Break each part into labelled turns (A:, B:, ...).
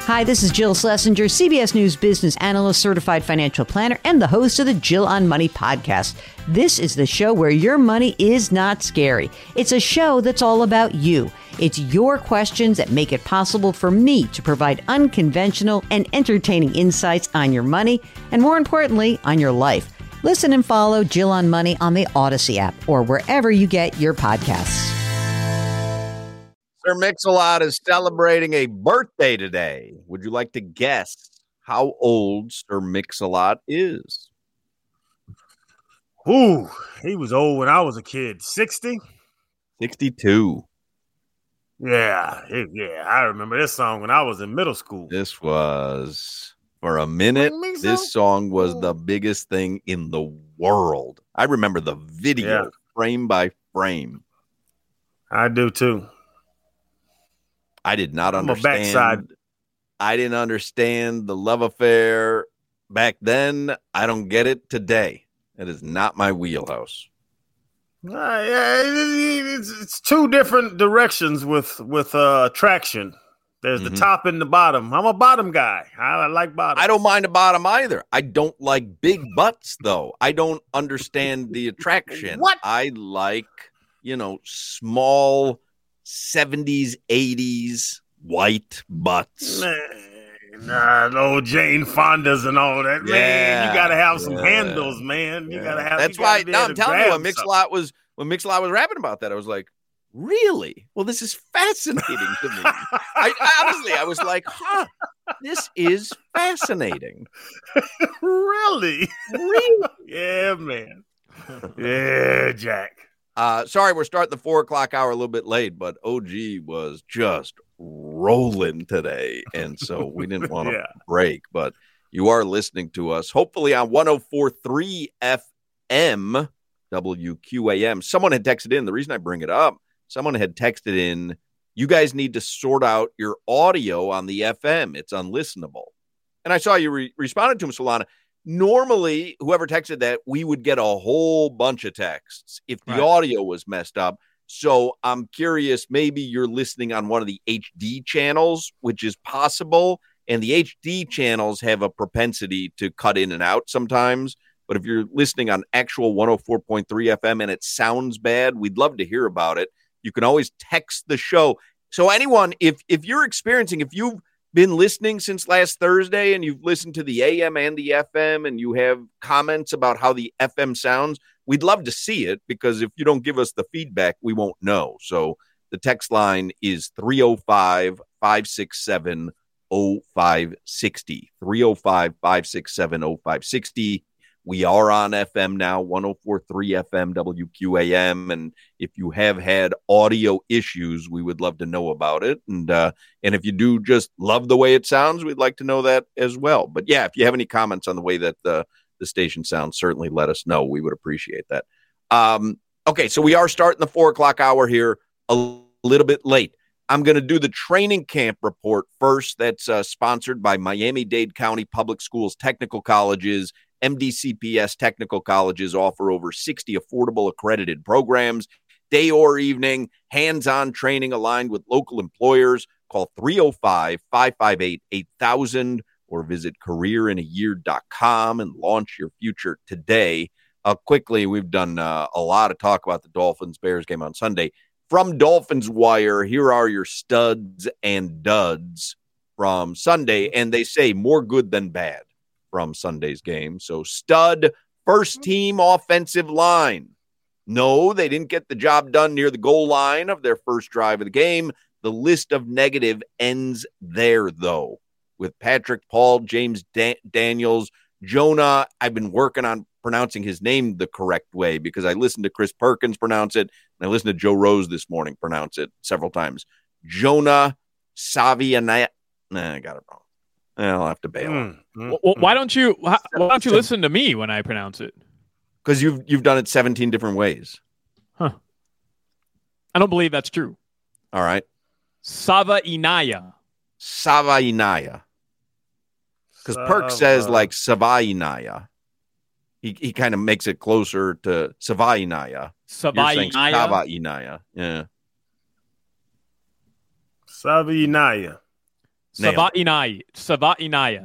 A: Hi, this is Jill Schlesinger, CBS News business analyst, certified financial planner, and the host of the Jill on Money podcast. This is the show where your money is not scary. It's a show that's all about you. It's your questions that make it possible for me to provide unconventional and entertaining insights on your money, and more importantly, on your life. Listen and follow Jill on Money on the Odyssey app or wherever you get your podcasts.
B: Sir Mix-a-Lot is celebrating a birthday today. Would you like to guess how old Sir Mix-a-Lot is?
C: Ooh, he was old when I was a kid. 60?
B: 62.
C: Yeah, I remember this song when I was in middle school.
B: This was, for a minute, this song was the biggest thing in the world. I remember the video frame by frame.
C: I do too.
B: I did not understand. I didn't understand the love affair back then. I don't get it today. It is not my wheelhouse.
C: It's two different directions with attraction. There's the top and the bottom. I'm a bottom guy. I like bottom.
B: I don't mind a bottom either. I don't like big butts, though. I don't understand the attraction.
C: What?
B: I like, small 70s, 80s white butts.
C: No Jane Fondas and all that. Yeah, man, you got to have some handles, man. You got to have.
B: That's why. Now I'm telling you, when Mix-a-Lot was rapping about that, I was like, really? Well, this is fascinating to me. I was like, this is fascinating.
C: Really? Yeah, man. Yeah, Jack.
B: Sorry, we're starting the 4 o'clock hour a little bit late, but OG was just rolling today, and so we didn't want to break. But you are listening to us, hopefully on 104.3 FM WQAM. Someone had texted in. The reason I bring it up, someone had texted in, you guys need to sort out your audio on the FM. It's unlistenable. And I saw you responded to him, Solana. Normally, whoever texted that, we would get a whole bunch of texts if the audio was messed up. So I'm curious, maybe you're listening on one of the HD channels, which is possible. And the HD channels have a propensity to cut in and out sometimes. But if you're listening on actual 104.3 FM and it sounds bad, we'd love to hear about it. You can always text the show. So anyone, if you're experiencing, if you've been listening since last Thursday and you've listened to the AM and the FM and you have comments about how the FM sounds, we'd love to see it, because if you don't give us the feedback, we won't know. So the text line is 305-567-0560, 305-567-0560. We are on FM now, 104.3 FM WQAM. And if you have had audio issues, we would love to know about it. And if you do just love the way it sounds, we'd like to know that as well. But yeah, if you have any comments on the way that the station sounds, certainly let us know. We would appreciate that. Okay, so we are starting the 4 o'clock hour here a little bit late. I'm going to do the training camp report first. That's sponsored by Miami-Dade County Public Schools Technical Colleges. MDCPS technical colleges offer over 60 affordable accredited programs, day or evening, hands-on training aligned with local employers. Call 305-558-8000 or visit careerinayear.com and launch your future today. Quickly, we've done a lot of talk about the Dolphins-Bears game on Sunday. From Dolphins Wire, here are your studs and duds from Sunday, and they say more good than bad from Sunday's game. So stud, first team offensive line. No, they didn't get the job done near the goal line of their first drive of the game. The list of negative ends there, though, with Patrick Paul, James Daniels, Jonah. I've been working on pronouncing his name the correct way because I listened to Chris Perkins pronounce it, and I listened to Joe Rose this morning pronounce it several times. Jonah Savianat. I got it wrong. I'll have to bail.
D: Well, why don't you listen to me when I pronounce it?
B: Because you've done it 17 different ways.
D: Huh. I don't believe that's true.
B: All right.
D: Savainaya.
B: Because Perk says like Savainaya. He kind of makes it closer to Savainaya.
D: Savainaya.
B: Yeah.
C: Savainaya.
D: Savainaya.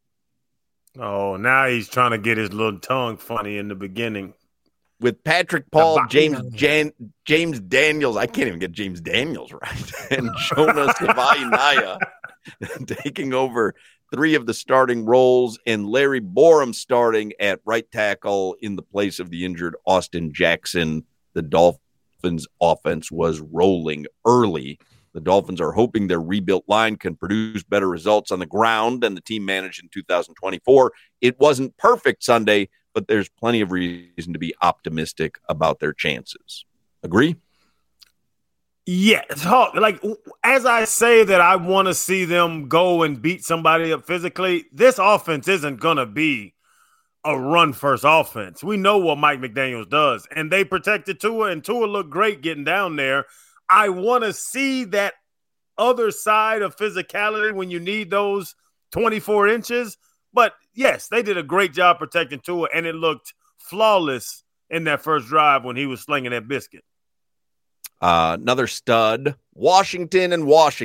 C: Oh, now he's trying to get his little tongue funny in the beginning.
B: With Patrick Paul, James Daniels. I can't even get James Daniels right. And Jonah Savainaya taking over 3 of the starting roles, and Larry Borum starting at right tackle in the place of the injured Austin Jackson. The Dolphins offense was rolling early. The Dolphins are hoping their rebuilt line can produce better results on the ground than the team managed in 2024. It wasn't perfect Sunday, but there's plenty of reason to be optimistic about their chances. Agree?
C: Yeah, it's hard. Like, as I say that I want to see them go and beat somebody up physically, this offense isn't going to be a run-first offense. We know what Mike McDaniels does, and they protected Tua, and Tua looked great getting down there. I want to see that other side of physicality when you need those 24 inches. But, yes, they did a great job protecting Tua, and it looked flawless in that first drive when he was slinging that biscuit.
B: Another stud, Washington.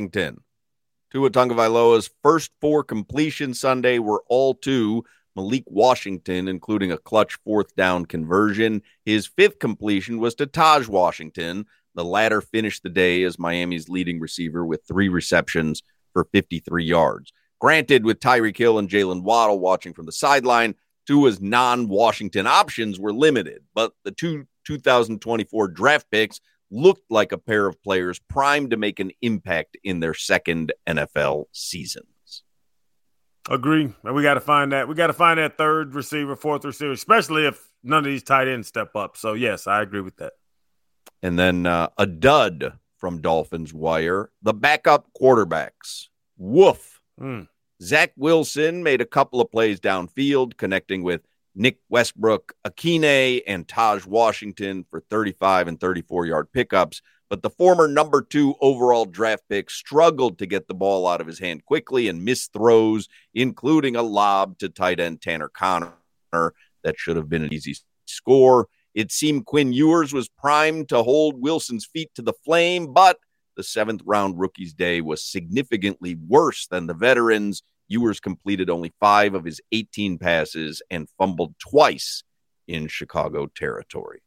B: Tua Tagovailoa's first 4 completions Sunday were all to Malik Washington, including a clutch 4th down conversion. His 5th completion was to Taj Washington. The latter finished the day as Miami's leading receiver with 3 receptions for 53 yards. Granted, with Tyreek Hill and Jalen Waddle watching from the sideline, Tua's non-Washington options were limited, but the 2024 draft picks looked like a pair of players primed to make an impact in their second NFL seasons.
C: Agree. And we got to find that. We got to find that 3rd receiver, 4th receiver, especially if none of these tight ends step up. So, yes, I agree with that.
B: And then a dud from Dolphins Wire, the backup quarterbacks. Woof. Zach Wilson made a couple of plays downfield, connecting with Nick Westbrook-Akine and Taj Washington for 35 and 34-yard pickups. But the former number 2 overall draft pick struggled to get the ball out of his hand quickly and missed throws, including a lob to tight end Tanner Conner that should have been an easy score. It seemed Quinn Ewers was primed to hold Wilson's feet to the flame, but the 7th-round rookie's day was significantly worse than the veterans. Ewers completed only 5 of his 18 passes and fumbled twice in Chicago territory.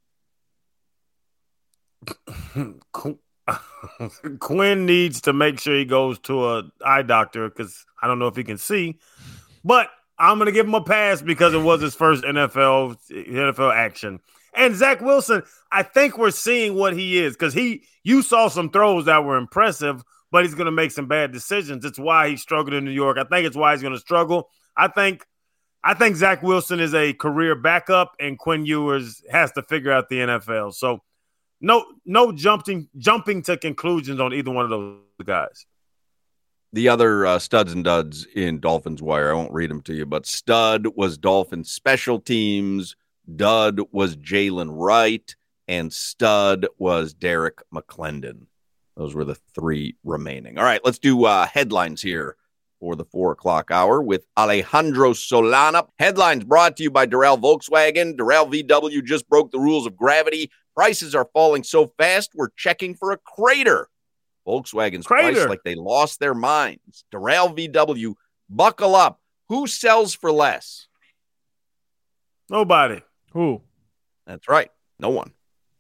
C: Quinn needs to make sure he goes to an eye doctor because I don't know if he can see, but I'm going to give him a pass because it was his first NFL action. And Zach Wilson, I think we're seeing what he is because you saw some throws that were impressive, but he's going to make some bad decisions. It's why he struggled in New York. I think it's why he's going to struggle. I think Zach Wilson is a career backup, and Quinn Ewers has to figure out the NFL. So no jumping to conclusions on either one of those guys.
B: The other studs and duds in Dolphins Wire, I won't read them to you, but stud was Dolphins special teams, dud was Jalen Wright, and stud was Derek McClendon. Those were the 3 remaining. All right, let's do headlines here for the 4 o'clock hour with Alejandro Solana. Headlines brought to you by Doral Volkswagen. Doral VW just broke the rules of gravity. Prices are falling so fast, we're checking for a crater. Volkswagen's priced like they lost their minds. Doral VW, buckle up. Who sells for less?
C: Nobody.
D: Who?
B: That's right. No one.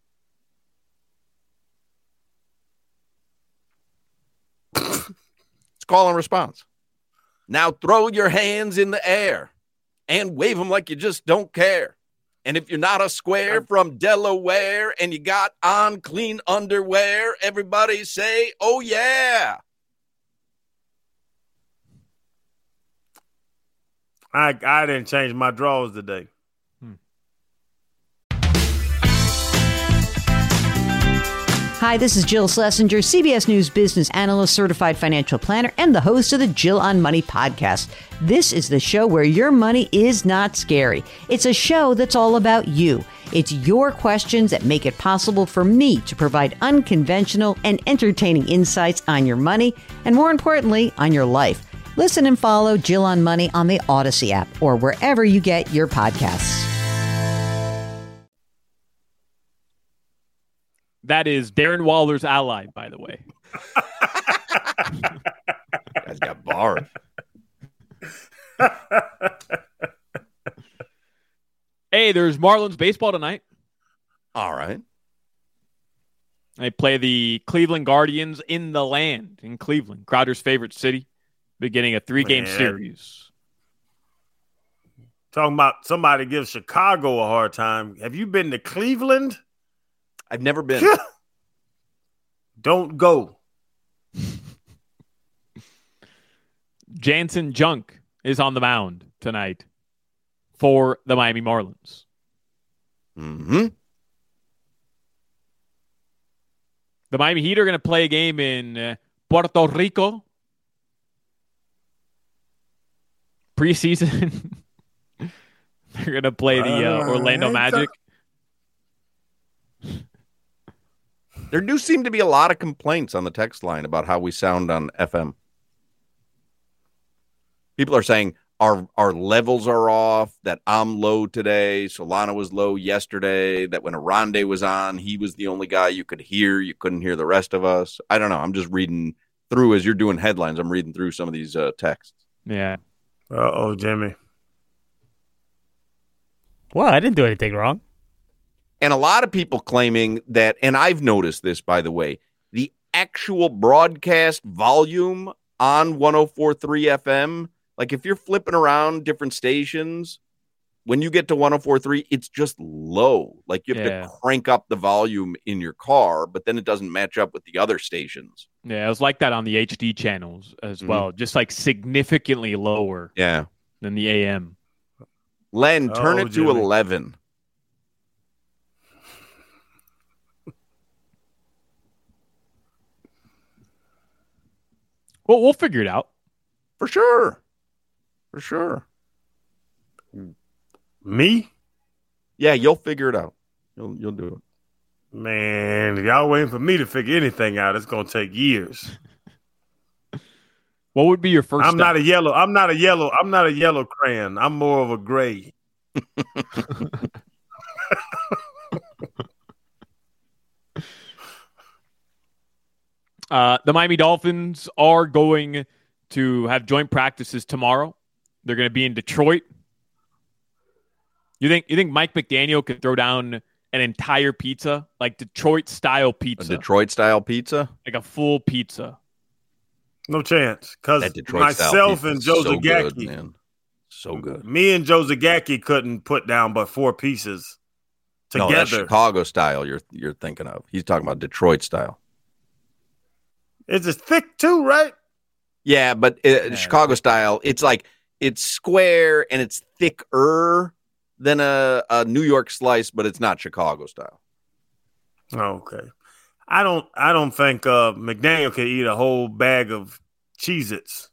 B: It's call and response. Now throw your hands in the air and wave them like you just don't care. And if you're not a square from Delaware and you got on clean underwear, everybody say, oh, yeah.
C: I didn't change my drawers today.
A: Hi, this is Jill Schlesinger, CBS News business analyst, certified financial planner, and the host of the Jill on Money podcast. This is the show where your money is not scary. It's a show that's all about you. It's your questions that make it possible for me to provide unconventional and entertaining insights on your money, and more importantly, on your life. Listen and follow Jill on Money on the Odyssey app or wherever you get your podcasts.
D: That is Darren Waller's ally, by the way.
B: Guys got Bars.
D: Hey, there's Marlins baseball tonight.
B: All right.
D: They play the Cleveland Guardians in the land in Cleveland, Crowder's favorite city, beginning a 3-game series.
C: Talking about somebody gives Chicago a hard time. Have you been to Cleveland?
B: I've never been.
C: Don't go.
D: Jansen Junk is on the mound tonight for the Miami Marlins.
B: Mm-hmm.
D: The Miami Heat are going to play a game in Puerto Rico. Preseason. They're going to play the Orlando Magic.
B: There do seem to be a lot of complaints on the text line about how we sound on FM. People are saying our levels are off, that I'm low today, Solana was low yesterday, that when Arande was on, he was the only guy you could hear. You couldn't hear the rest of us. I don't know. I'm just reading through as you're doing headlines. I'm reading through some of these texts.
D: Yeah.
C: Uh-oh, Jimmy.
E: Well, I didn't do anything wrong.
B: And a lot of people claiming that, and I've noticed this, by the way, the actual broadcast volume on 104.3 FM, like if you're flipping around different stations, when you get to 104.3, it's just low. Like you have to crank up the volume in your car, but then it doesn't match up with the other stations.
D: Yeah, it was like that on the HD channels as well, just like significantly lower than the AM.
B: Len, turn it to 11.
D: Well, we'll figure it out.
B: For sure. For sure.
C: Me?
B: Yeah, you'll figure it out. You'll do it.
C: Man, if y'all waiting for me to figure anything out, it's gonna take years.
D: What would be your first step?
C: I'm not a yellow crayon. I'm more of a gray.
D: The Miami Dolphins are going to have joint practices tomorrow. They're going to be in Detroit. You think Mike McDaniel could throw down an entire pizza, like Detroit-style pizza?
B: A Detroit-style pizza?
D: Like a full pizza.
C: No chance. Because myself and Joe Zagacki.
B: Good, man. So good.
C: Me and Joe Zagacki couldn't put down but 4 pieces together.
B: No, that's Chicago style you're thinking of. He's talking about Detroit style.
C: It's thick too, right?
B: Yeah, but Chicago style, it's like it's square and it's thicker than a New York slice, but it's not Chicago style.
C: Okay. I don't think McDaniel could eat a whole bag of Cheez-Its.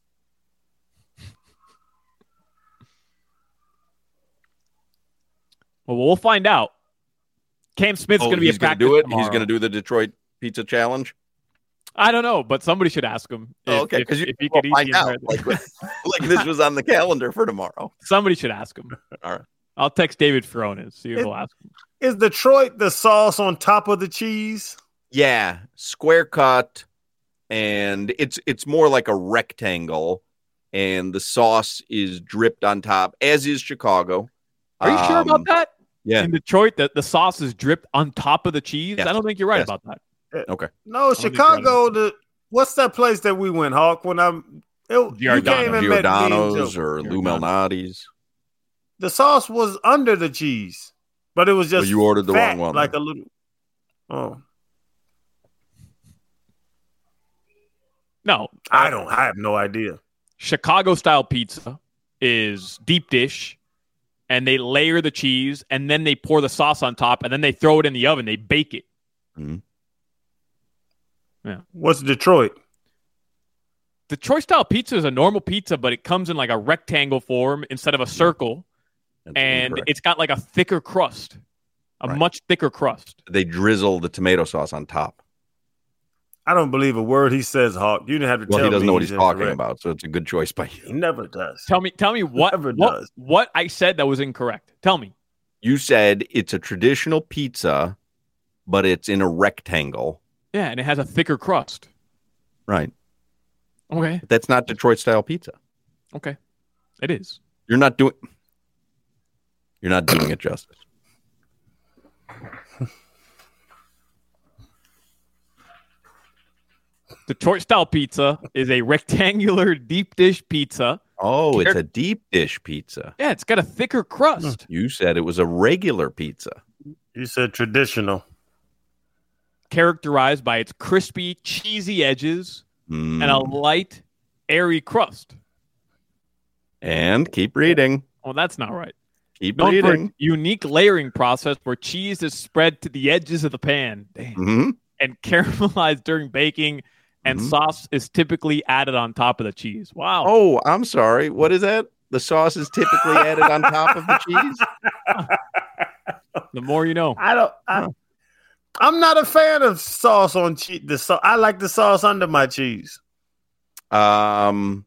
D: Well, we'll find out. Cam Smith's going to be a practice tomorrow.
B: He's going to do the Detroit Pizza Challenge?
D: I don't know, but somebody should ask him.
B: Okay, because if you could find out, like this was on the calendar for tomorrow.
D: Somebody should ask him.
B: All right.
D: I'll text David Furones, see if he'll ask him.
C: Is Detroit the sauce on top of the cheese?
B: Yeah, square cut, and it's more like a rectangle, and the sauce is dripped on top, as is Chicago.
D: Are you sure about that?
B: Yeah.
D: In Detroit, the sauce is dripped on top of the cheese? Yes. I don't think you're right about that.
B: Okay.
C: No, Chicago, what's that place that we went, Hawk, when
B: Giordano's or Lou Malnati's?
C: The sauce was under the cheese, but it was just
B: you ordered the
C: fat,
B: wrong one.
C: Like a little. Oh.
D: No.
C: I have no idea.
D: Chicago-style pizza is deep dish, and they layer the cheese, and then they pour the sauce on top, and then they throw it in the oven. They bake it.
B: Mm-hmm.
D: Yeah.
C: What's Detroit?
D: Detroit-style pizza is a normal pizza, but it comes in like a rectangle form instead of a circle, and it's got like a thicker crust, much thicker crust.
B: They drizzle the tomato sauce on top.
C: I don't believe a word he says, Hawk. You didn't have to tell me.
B: Well, he doesn't know what he's talking about, so it's a good choice by you.
C: He never does.
D: Tell me what I said that was incorrect. Tell me.
B: You said it's a traditional pizza, but it's in a rectangle.
D: Yeah, and it has a thicker crust.
B: Right.
D: Okay.
B: But that's not Detroit-style pizza.
D: Okay. It is.
B: You're not doing it justice.
D: Detroit-style pizza is a rectangular deep dish pizza.
B: Oh, it's a deep dish pizza.
D: Yeah, it's got a thicker crust.
B: You said it was a regular pizza.
C: You said traditional.
D: Characterized by its crispy, cheesy edges and a light, airy crust.
B: And keep reading.
D: Oh, that's not right.
B: Keep
D: Known for
B: reading.
D: a unique layering process where cheese is spread to the edges of the pan. Damn. And caramelized during baking, and sauce is typically added on top of the cheese. Wow.
B: Oh, I'm sorry. What is that? The sauce is typically added on top of the cheese?
D: The more you know.
C: I'm not a fan of sauce on cheese. I like the sauce under my cheese.
B: Acquired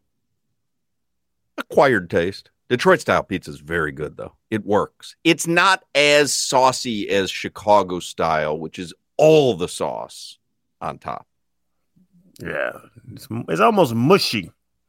B: taste. Detroit style pizza is very good, though. It works. It's not as saucy as Chicago style, which is all the sauce on top.
C: Yeah, it's almost mushy.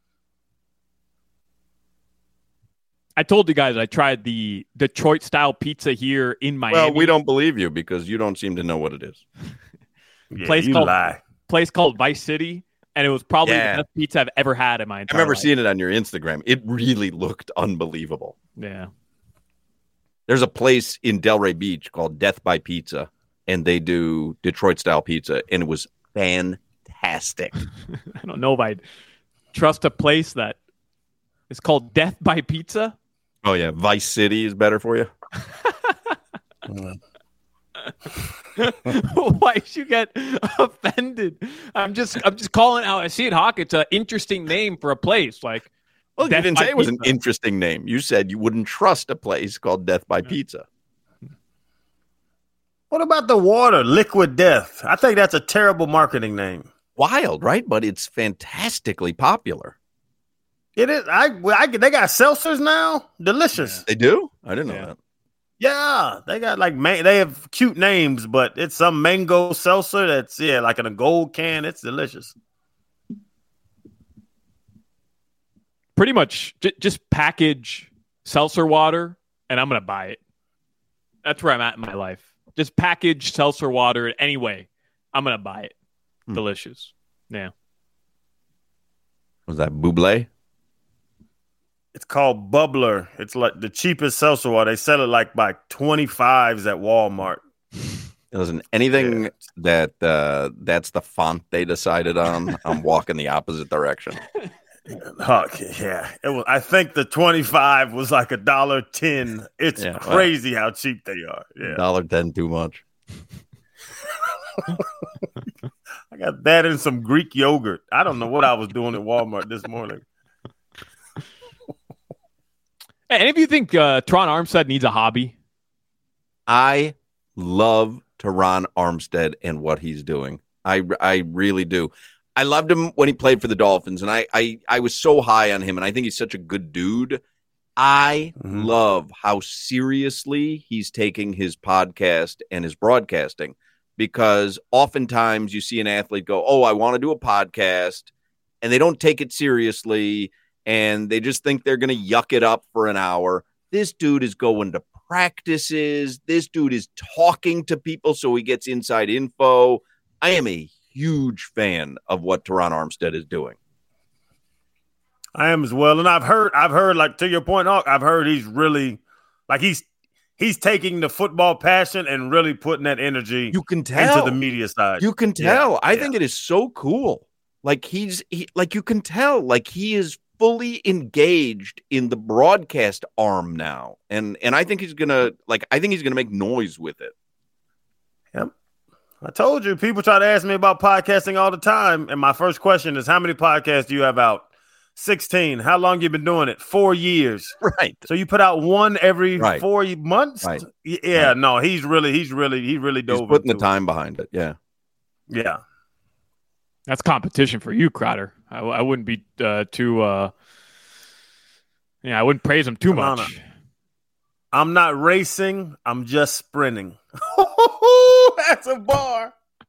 D: I told you guys I tried the Detroit style pizza here in Miami.
B: Well, we don't believe you because you don't seem to know what it is.
C: Yeah,
D: place called Vice City, and it was probably the best pizza I've ever had in my entire life.
B: I remember seeing it on your Instagram. It really looked unbelievable.
D: Yeah.
B: There's a place in Delray Beach called Death by Pizza, and they do Detroit style pizza, and it was fantastic.
D: I don't know if I'd trust a place that is called Death by Pizza.
B: Oh yeah, Vice City is better for you.
D: Why should you get offended? I'm just calling out. I see it, Hawk. It's an interesting name for a place. Like,
B: well, you didn't say it was an interesting name. You said you wouldn't trust a place called Death by Pizza.
C: What about the water, Liquid Death? I think that's a terrible marketing name.
B: Wild, right? But it's fantastically popular.
C: It is. They got seltzers now. Delicious.
B: Yeah. They do? I didn't know that.
C: Yeah, they got they have cute names, but it's some mango seltzer that's like in a gold can. It's delicious.
D: Pretty much just package seltzer water, and I'm gonna buy it. That's where I'm at in my life. Just package seltzer water anyway. I'm gonna buy it. Delicious. Yeah.
B: Was that Buble?
C: It's called Bubbler. It's like the cheapest seltzer water. They sell it like by 25s at Walmart.
B: Listen, anything that's the font they decided on, I'm walking the opposite direction.
C: Yeah. I think the 25 was like $1.10. It's crazy how cheap they are. Yeah.
B: $1.10 too much.
C: I got that and some Greek yogurt. I don't know what I was doing at Walmart this morning.
D: Hey, any of you think Teron Armstead needs a hobby?
B: I love Teron Armstead and what he's doing. I really do. I loved him when he played for the Dolphins, and I was so high on him, and I think he's such a good dude. I love how seriously he's taking his podcast and his broadcasting, because oftentimes you see an athlete go, oh, I want to do a podcast, and they don't take it seriously, and they just think they're going to yuck it up for an hour. This dude is going to practices. This dude is talking to people so he gets inside info. I am a huge fan of what Teron Armstead is doing.
C: I am as well. And I've heard like, to your point, I've heard he's really like he's taking the football passion and really putting that energy
B: you can tell
C: into the media side.
B: You can tell. I think it is so cool. Like you can tell like he is fully engaged in the broadcast arm now. And I think he's going to make noise with it.
C: Yep. I told you, people try to ask me about podcasting all the time. And my first question is, how many podcasts do you have out? 16. How long you been doing it? 4 years.
B: Right.
C: So you put out one every 4 months?
B: Right.
C: Yeah,
B: right.
C: No, he really dove.
B: He's putting the time behind it. Yeah.
C: Yeah.
D: That's competition for you, Crowder. I wouldn't be I wouldn't praise him too much.
C: I'm not racing. I'm just sprinting. That's a bar.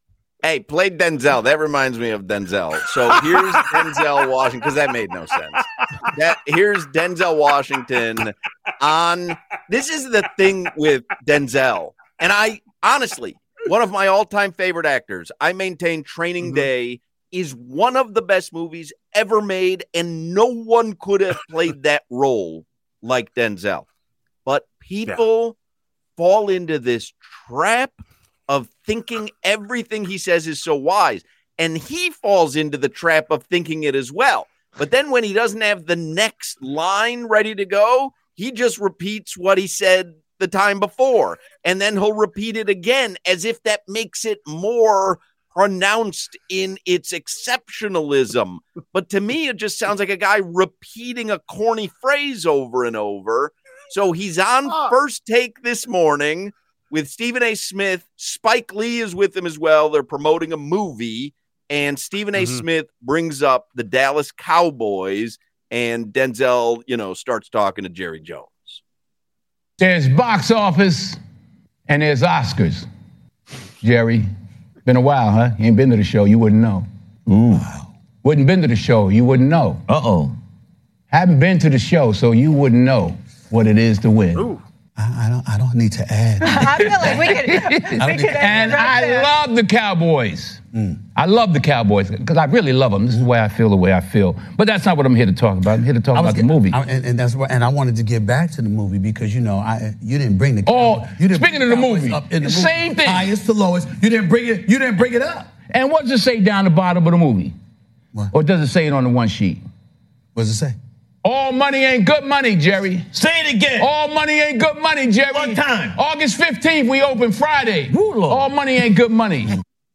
B: Hey, play Denzel. That reminds me of Denzel. So here's Denzel Washington, because that made no sense. Here's Denzel Washington on. This is the thing with Denzel. And I honestly, one of my all-time favorite actors, I maintain Training Day is one of the best movies ever made, and no one could have played that role like Denzel. But people fall into this trap of thinking everything he says is so wise. And he falls into the trap of thinking it as well. But then when he doesn't have the next line ready to go, he just repeats what he said the time before. And then he'll repeat it again as if that makes it more pronounced in its exceptionalism. But to me, it just sounds like a guy repeating a corny phrase over and over. So he's on First Take this morning with Stephen A. Smith. Spike Lee is with him as well. They're promoting a movie, and Stephen A. Smith brings up the Dallas Cowboys, and Denzel, starts talking to Jerry Jones.
F: There's box office and there's Oscars. Jerry, been a while, huh? You ain't been to the show, you wouldn't know.
G: Ooh.
F: Wouldn't been to the show, you wouldn't know.
G: Uh-oh.
F: Haven't been to the show, so you wouldn't know what it is to win.
G: Ooh. I don't need to add.
H: I feel like we could
F: and I love the Cowboys. I love the Cowboys because I really love them. This is the way I feel, But that's not what I'm here to talk about. I'm here to talk about the movie.
G: And I wanted to get back to the movie because, you didn't bring the
F: speaking of the movie,
G: up in the
F: same
G: movie,
F: thing.
G: Highest to lowest. You didn't bring it up.
F: And what does it say down the bottom of the movie?
G: What?
F: Or does it say it on the one sheet?
G: What does it say?
F: All money ain't good money, Jerry.
G: Say it again.
F: All money ain't good money, Jerry.
G: One time.
F: August 15th, we open Friday.
G: Ooh, Lord.
F: All money ain't good money.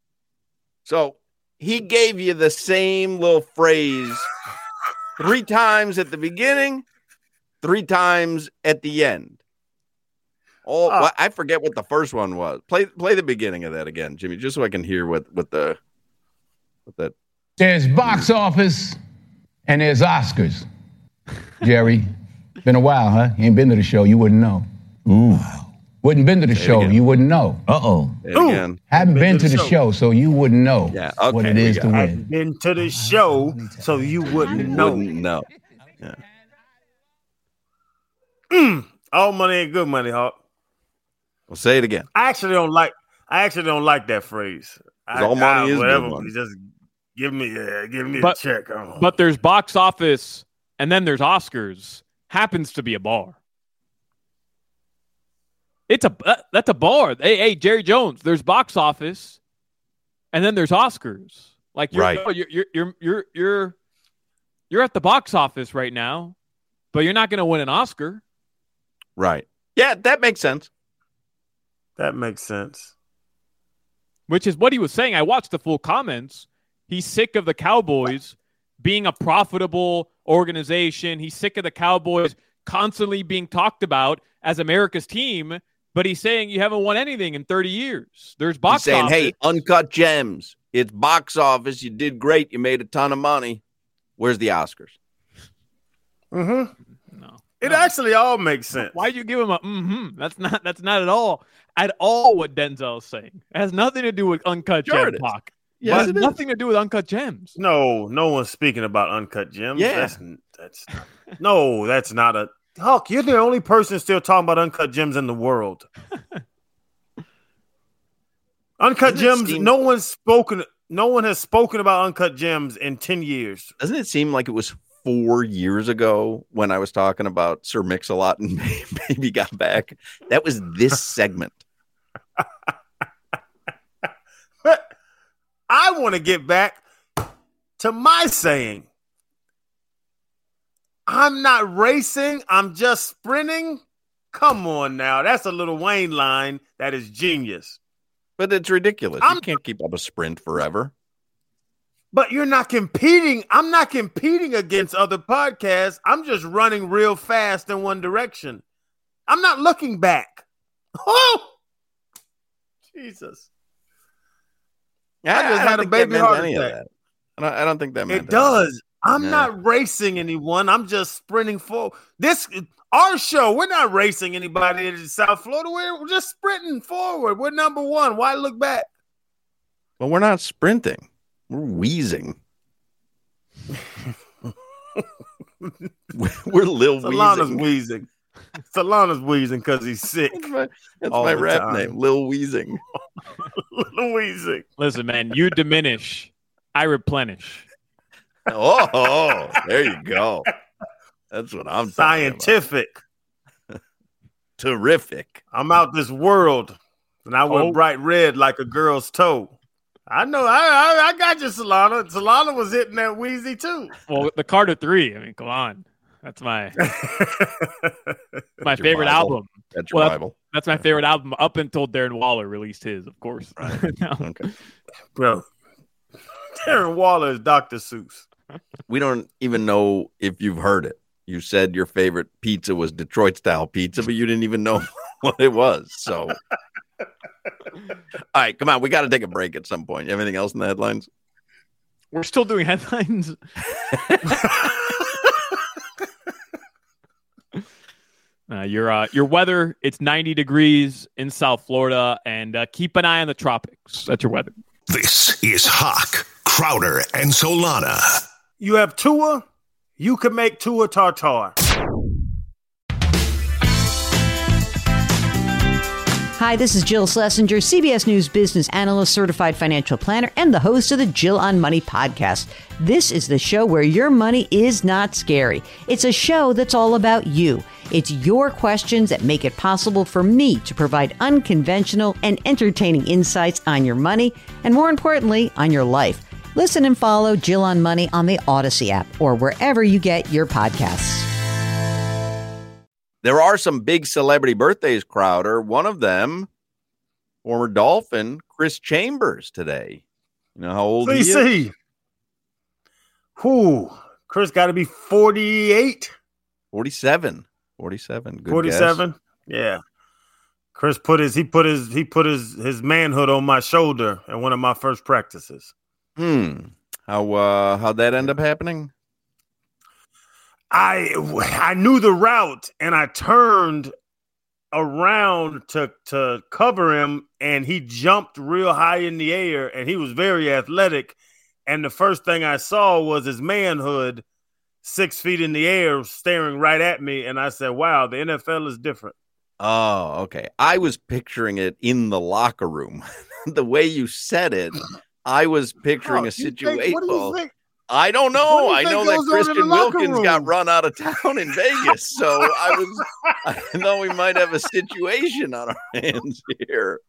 B: So he gave you the same little phrase 3 times at the beginning, 3 times at the end. I forget what the first one was. Play the beginning of that again, Jimmy, just so I can hear what that.
F: There's box office and there's Oscars. Jerry, been a while, huh? You ain't been to the show, you wouldn't know.
G: Ooh.
F: Wouldn't been to the show, you wouldn't know.
G: Uh-oh.
B: Again.
F: Haven't been to the show, so you wouldn't know what it is to win.
C: Haven't been to the show, so you wouldn't know.
B: Yeah.
C: All money ain't good money, Hawk.
B: Well, say it again.
C: I actually don't like that phrase.
B: All money is
C: whatever.
B: good money.
C: Just give me a check.
D: But there's box office, and then there's Oscars. Happens to be a bar. That's a bar. Hey, Jerry Jones. There's box office, and then there's Oscars. Like you're at the box office right now, but you're not going to win an Oscar.
B: Right. Yeah, that makes sense.
C: That makes sense.
D: Which is what he was saying. I watched the full comments. He's sick of the Cowboys being a profitable organization. He's sick of the Cowboys constantly being talked about as America's team, but he's saying you haven't won anything in 30 years. There's box
B: He's saying,
D: office.
B: hey, Uncut Gems. It's box office. You did great. You made a ton of money. Where's the Oscars?
C: No. It actually all makes sense.
D: Why'd you give him a That's not at all what Denzel's saying. It has nothing to do with Uncut Gem talk.
B: Yes,
D: it has nothing to do with Uncut Gems.
C: No one's speaking about Uncut Gems.
B: Yeah.
C: That's not a Hawk. You're the only person still talking about Uncut Gems in the world. Uncut Gems. No one has spoken about Uncut Gems in 10 years.
B: Doesn't it seem like it was 4 years ago when I was talking about Sir Mix-a-Lot and Baby Got Back? That was this segment.
C: But I want to get back to my saying. I'm not racing. I'm just sprinting. Come on now. That's a Lil Wayne line. That is genius.
B: But it's ridiculous. You can't keep up a sprint forever.
C: But you're not competing. I'm not competing against other podcasts. I'm just running real fast in one direction. I'm not looking back. Oh, Jesus.
B: I
C: just had a baby heart attack.
B: I don't think that meant
C: it does. I'm not racing anyone. I'm just sprinting forward. Our show, we're not racing anybody in South Florida. We're just sprinting forward. We're number one. Why look back?
B: Well, we're not sprinting. We're wheezing. We're Lil
C: Solana's
B: Wheezing.
C: wheezing. Solana's wheezing because he's sick.
B: That's my rap name, Lil Wheezing.
C: Lil Wheezing.
D: Listen, man, you diminish, I replenish.
B: Oh, there you go. That's what I'm
C: Scientific.
B: Terrific.
C: I'm out this world, and I went bright red like a girl's toe. I know. I got you, Solana. Solana was hitting that wheezy too.
D: Well, the Carter 3. I mean, come on. That's my favorite album.
B: That's your Bible.
D: That's my favorite album up until Darren Waller released his, of course.
B: Right.
D: No.
B: Okay.
C: Bro, Darren Waller is Dr. Seuss.
B: We don't even know if you've heard it. You said your favorite pizza was Detroit style pizza, but you didn't even know what it was. So, all right, come on. We got to take a break at some point. You have anything else in the headlines?
D: We're still doing headlines. Your weather, it's 90 degrees in South Florida, and keep an eye on the tropics. That's your weather.
I: This is Hawk, Crowder, and Solana.
C: You have Tua, you can make Tua tartar.
A: Hi, this is Jill Schlesinger, CBS News business analyst, certified financial planner, and the host of the Jill on Money podcast. This is the show where your money is not scary. It's a show that's all about you. It's your questions that make it possible for me to provide unconventional and entertaining insights on your money, and more importantly, on your life. Listen and follow Jill on Money on the Odyssey app or wherever you get your podcasts.
B: There are some big celebrity birthdays, Crowder. One of them, former Dolphin, Chris Chambers today. You know how old he is?
C: Chris got to be 48.
B: 47. 47. Good
C: 47.
B: Guess.
C: Yeah. Chris put his manhood on my shoulder at one of my first practices.
B: How'd that end up happening?
C: I knew the route, and I turned around to cover him, and he jumped real high in the air, and he was very athletic. And the first thing I saw was his manhood 6 feet in the air staring right at me. And I said, wow, the NFL is different.
B: Oh, okay. I was picturing it in the locker room. The way you said it, I was picturing a situation.
C: What do you think?
B: I don't know. I know that Christian Wilkins got run out of town in Vegas. So I know we might have a situation on our hands here.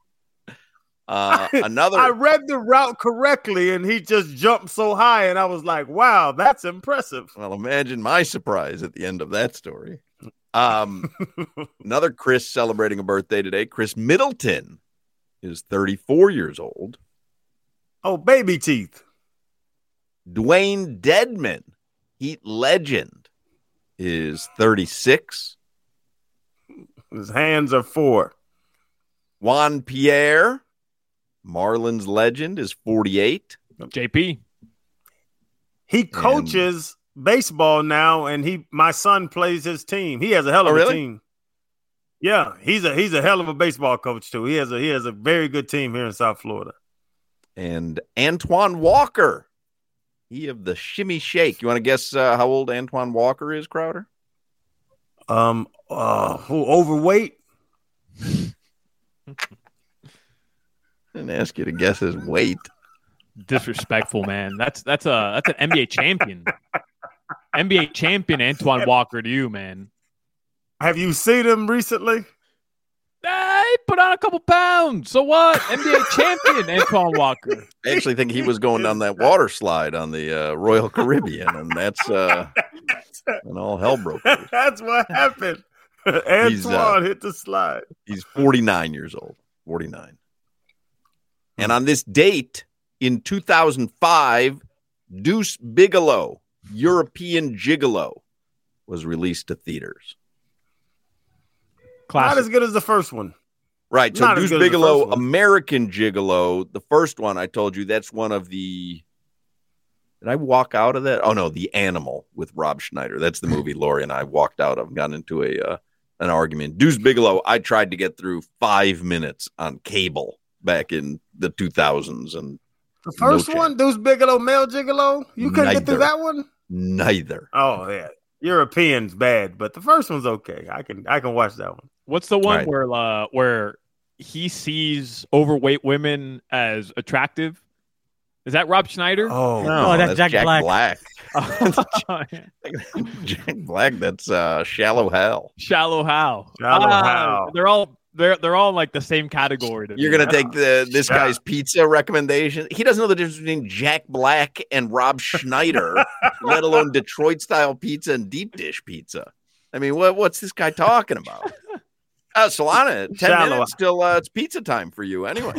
C: I read the route correctly, and he just jumped so high, and I was like, wow, that's impressive.
B: Well, imagine my surprise at the end of that story. Another Chris celebrating a birthday today. Chris Middleton is 34 years old.
C: Oh, baby teeth.
B: Dwayne Dedman, Heat legend, is 36.
C: His hands are 4.
B: Juan Pierre, Marlins legend, is 48.
D: JP.
C: He coaches baseball now, and my son plays his team. He has a hell of a team. Yeah, he's a hell of a baseball coach too. He has a very good team here in South Florida.
B: And Antoine Walker, he of the Shimmy Shake. You want to guess how old Antoine Walker is, Crowder?
C: Overweight?
B: Didn't ask you to guess his weight.
D: Disrespectful, man. That's an NBA champion. NBA champion Antoine Walker to you, man.
C: Have you seen him recently?
D: He put on a couple pounds. So what? NBA champion Antoine Walker.
B: I actually think he was going down that water slide on the Royal Caribbean, and that's and all hell broke loose.
C: That's what happened. Antoine hit the slide.
B: He's 49 years old. 49. And on this date in 2005, Deuce Bigalow, European Gigolo, was released to theaters.
C: Classic. Not as good as the first one.
B: Right. So Deuce Bigalow, American Gigolo, the first one I told you, that's one of the... Did I walk out of that? Oh, no, The Animal with Rob Schneider. That's the movie Lori and I walked out of, got into an argument. Deuce Bigalow, I tried to get through 5 minutes on cable back in the 2000s, and
C: The first one, Deuce Bigalow, Male Gigolo? You couldn't get through that one?
B: Neither.
C: Oh, yeah. European's bad, but the first one's okay. I can watch that one.
D: What's the one where he sees overweight women as attractive? Is that Rob Schneider?
B: Oh, no, that's Jack Black. Jack Black. That's Shallow Hal.
D: Shallow Hal. They're all like the same category.
B: You're gonna take this guy's pizza recommendation. He doesn't know the difference between Jack Black and Rob Schneider, let alone Detroit style pizza and deep dish pizza. I mean, what's this guy talking about? Solana, 10 minutes till it's pizza time for you anyway.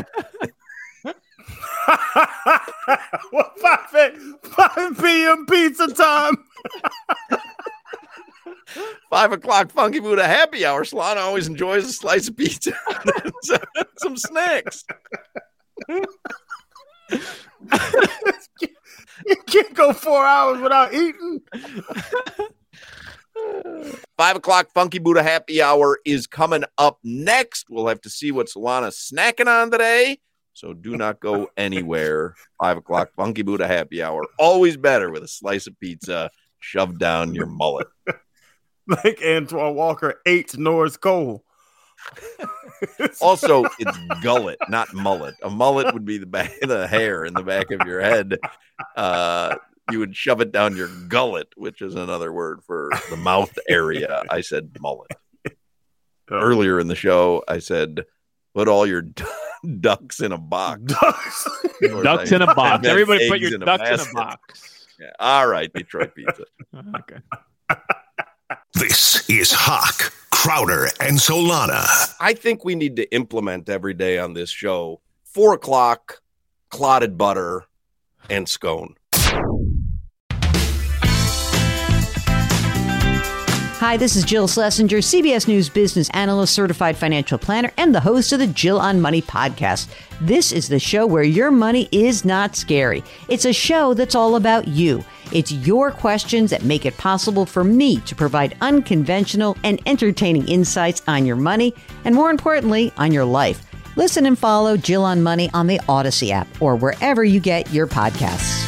C: 5 p.m. pizza time.
B: 5 o'clock Funky Buddha happy hour. Solana always enjoys a slice of pizza and some snacks.
C: You can't go 4 hours without eating.
B: 5 o'clock Funky Buddha happy hour is coming up next. We'll have to see what Solana's snacking on today. So do not go anywhere. 5 o'clock Funky Buddha happy hour. Always better with a slice of pizza shoved down your mullet.
C: Like Antoine Walker ate Norris Cole.
B: Also, it's gullet, not mullet. A mullet would be the hair in the back of your head. You would shove it down your gullet, which is another word for the mouth area. I said mullet. Earlier in the show, I said, put all your ducks in a box.
D: Ducks in a box. Everybody put your ducks in a box.
B: Yeah. All right, Detroit pizza.
D: Okay.
I: This is Hawk, Crowder, and Solana.
B: I think we need to implement every day on this show 4 o'clock, clotted butter, and scone.
A: Hi, this is Jill Schlesinger, CBS News business analyst, certified financial planner, and the host of the Jill on Money podcast. This is the show where your money is not scary. It's a show that's all about you. It's your questions that make it possible for me to provide unconventional and entertaining insights on your money, and more importantly, on your life. Listen and follow Jill on Money on the Odyssey app or wherever you get your podcasts.